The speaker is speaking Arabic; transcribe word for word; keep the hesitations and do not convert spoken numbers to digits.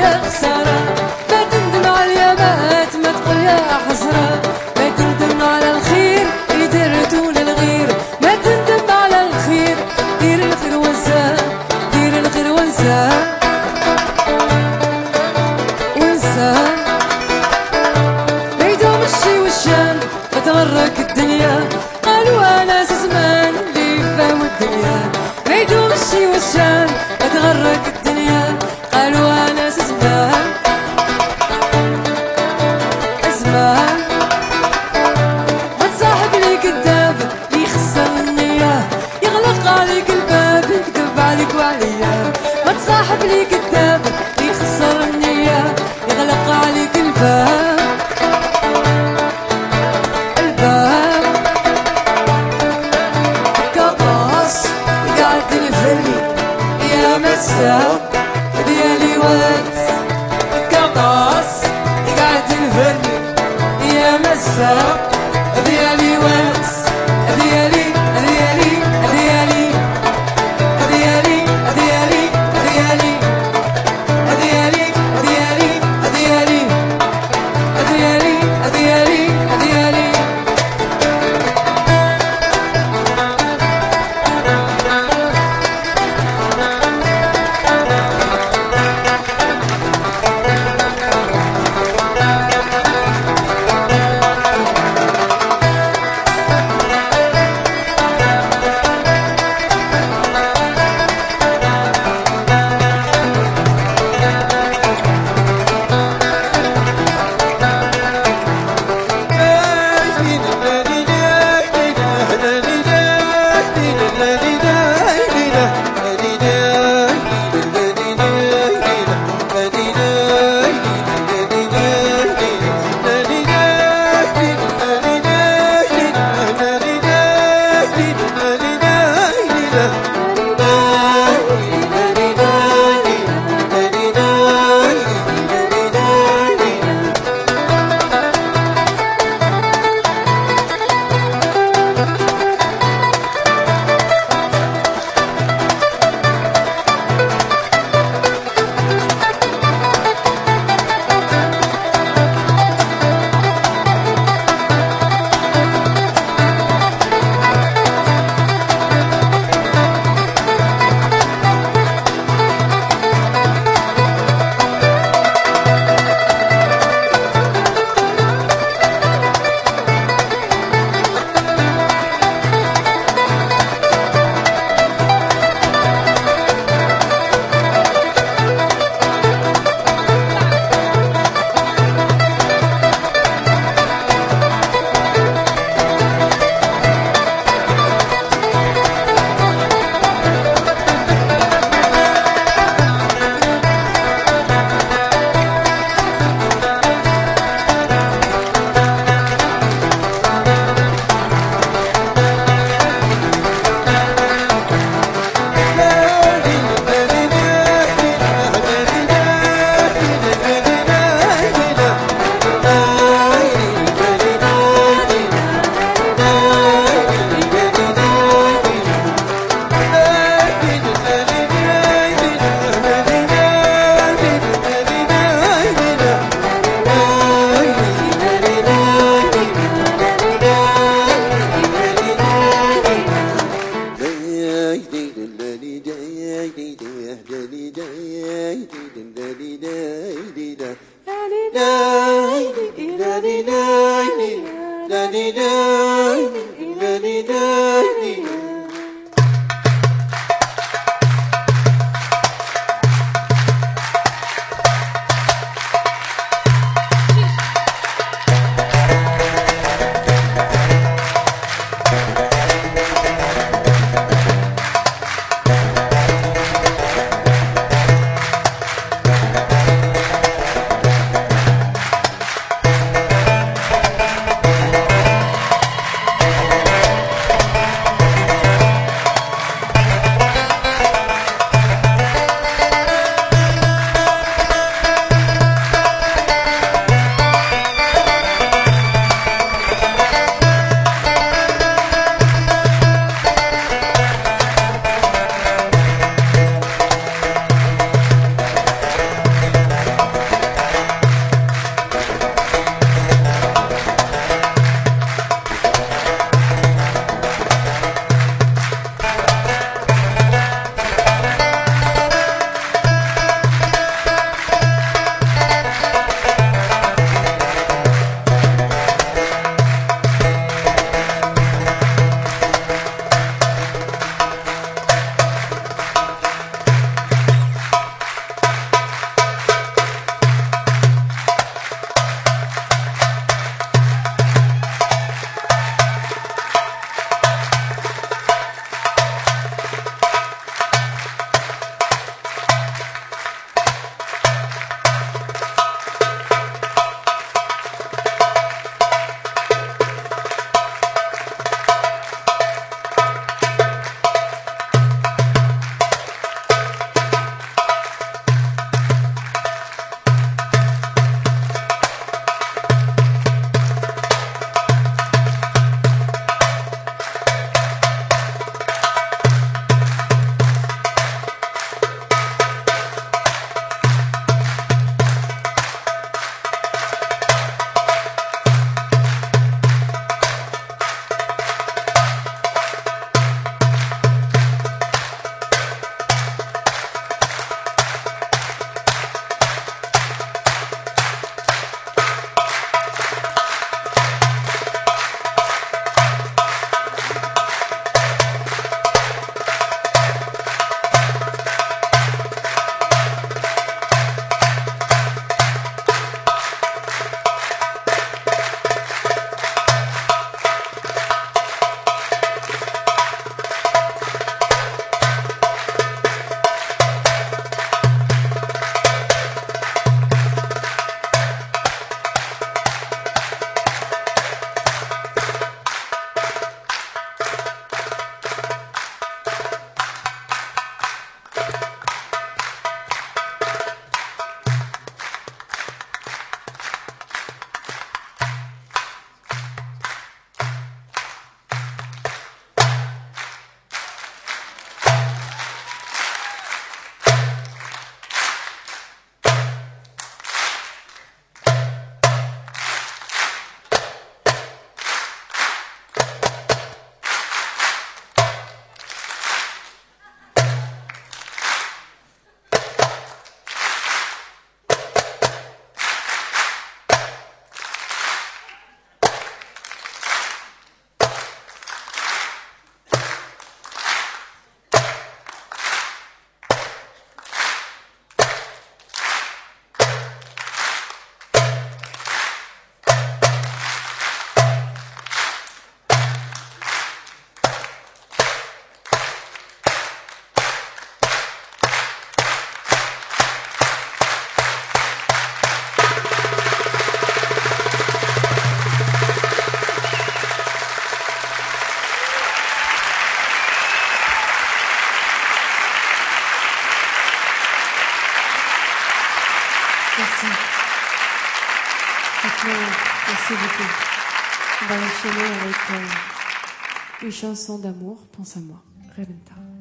يا خسارة، ما تندم عليا مات ما تقول يا حسرة، ما تندم على الخير اللي درتو للغير، ما تندم على الخير، دير الخير وانساه، دير الخير وانساه وانساه، ما يدوم الشي والشان تغرك الدنيا، قالوا انا زمان اللي فاهم الدنيا، ما يدوم الشي والشان تغرك الدنيا، قالوا انا زمان زمان، ما تصاحب لي كذاب اللي يخسر النية، يغلق عليك الباب يكذب عليك وعليا، ما تصاحب لي كذاب اللي يخسر النية، يغلق عليك الباب الباب، كقاص قاعد الفلي يا مساء ديالي وانس، كقاص قاعد الفلي يا مساء ديالي وانس، ديالي ديالي ديالي ديالي ديالي ديالي ديالي ديالي ديالي ديالي ديالي ديالي. Merci beaucoup. On va enchaîner avec euh, une chanson d'amour, Pense à moi, Rebenta.